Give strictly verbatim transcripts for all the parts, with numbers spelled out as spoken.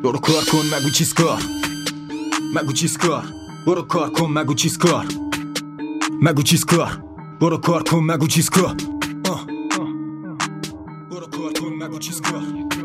برو کار کن مگو چیز کار مگو چیز کار برو کار کن مگو چیز کار مگو چیز کار برو کار کن مگو چیز کار برو کار کن مگو چیز کار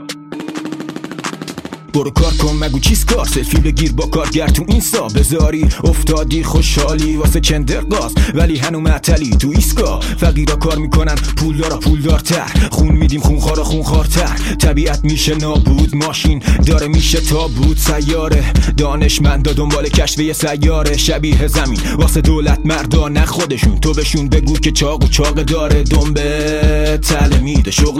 برو کار کن مگو چیز کار سلفی بگیر با کارگر تو اینستا بذاری افتادی خوشحالی واسه کندرگاز ولی هنو معطلی تو ایسکا فقیرا کار میکنن پولدارا پولدارتر خون میدیم خونخوارا خونخوارتر طبیعت میشه نابود ماشین داره میشه تابوت سیاره دانشمندا دنبال کشف یه سیاره شبیه زمین واسه دولت مردا نه خودشون تو بهشون بگو که چاق و چاق داره دنبه تله میده شغل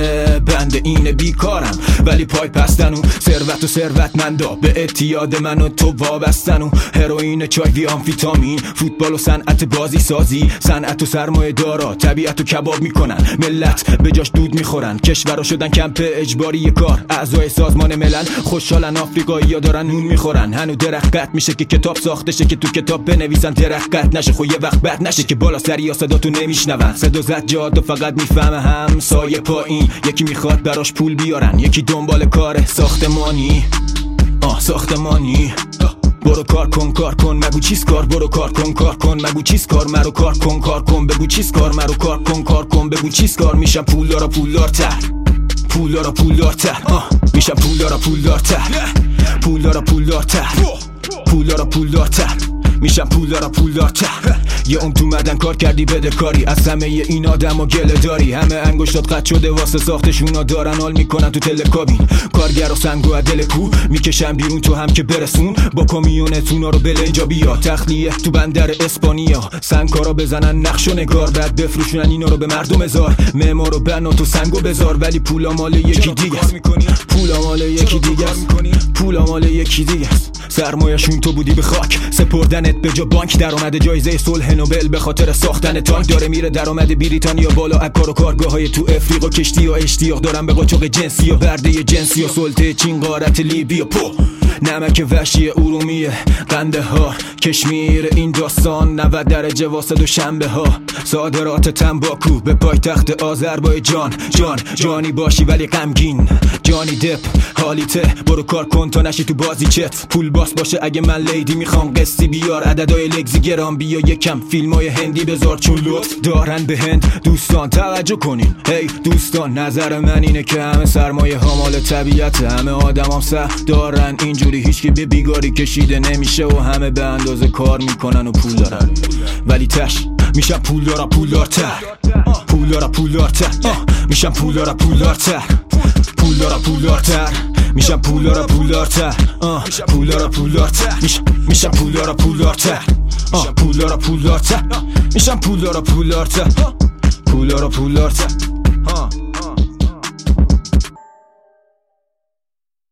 بنده اینه بیکارم ولی پای پستن و ثروت و ثروتمندا به اعتیاد من و تو وابستن و هروئین چای وی آمفیتامین فوتبال و صنعت بازی سازی صنعت و سرمایه دارا طبیعت و کباب میکنن ملت به جاش دود میخورن کشورا شدن کمپ اجباری کار اعضای سازمان ملل خوشحالن آفریقایی‌ها دارن نون میخورن هنو درخت قطع میشه که کتاب ساخته شه که تو کتاب بنویسن درخت قطع نشه خو یه وقت بد نشه که بالا سری یا صدا تو نمیشنون صدا زد جاد و فقط میفهمه هم سایه پایین یکی میخواد براش پول بیارن یکی دنبال کاره ساختمانی آه ساختمانی برو کار کن کار کن مگو چیز کار برو کار کن کار کن مگو چیز کار مرو کار کن کار کن بگو چیز کار مرو کار کن کار کن بگو چیز کار میشم پولدارا پولدارتر پولدارا پولدارتر میشم پولدارا پولدارتر پولدارا پولدارتر پولدارا پولدارتر میشم پولدارا پولدارتر یه عمر تو مدن کار کردی بده کاری از همه این آدم و گله داری همه انگشتات قطع شده واسه ساختشونا دارن حال میکنن تو تلکابین کارگر و سنگو عدل کو میکشن بیرون تو هم که برسون با کامیونتونا رو بله اینجا بیا تخلیه تو بندر اسپانیا سنگکارا بزنن نقش و نگار بعد بفروشونن اینا رو به مردم هزار معمارو بنا تو سنگو بذار ولی پولا مال یکی دیگه است پولا مال یکی دیگه است پولا مال یکی دیگه است سرمایه‌شون تو بودی به خاک سپردنت به جا بانک درآمد جایزه صلح نوبل به خاطر ساختن تانک داره میره درآمد بریتانیا بالا اکار و کارگاه‌های تو افریقا کشتی و اشتیاق دارن به قاچاق جنسی و برده جنسی و سلطه چین غارت لیبی و پو نمک وحشی ارومیه قنده ها کشمیر این داستان نود درجه واسه دو شنبه ها صادرات تنباکو به پایتخت آذربایجان جان جانی باشی ولی غمگین جانی دپ حالیته برو کار کن تا نشی تو بازی چت پول باس باشه اگه من لیدی میخوام قسطی بیار عددهای لگزی گرام بیا یکم فیلمای هندی بذار چون لطف دارن به هند دوستان توجه کنین هی hey, دوستان نظر من اینه که همه سرمایه ها مال طبیعت همه آدم هم سه دارن اینجوری هیچ که به بیگاری کشیده نمیشه و همه به اندازه کار میکنن و پول دارن ولی تش میشم پولدارا پولدارتر پولدارا پولدارتر میشم پولدارا پولدارتر پولدارا پولدارتر میشم پولدارا پولدارتر پولدارا پولدارتر میشم پولدارا پولدارتر پولدارا پولدارتر میشم پولدارا پولدارتر پولدارا پولدارتر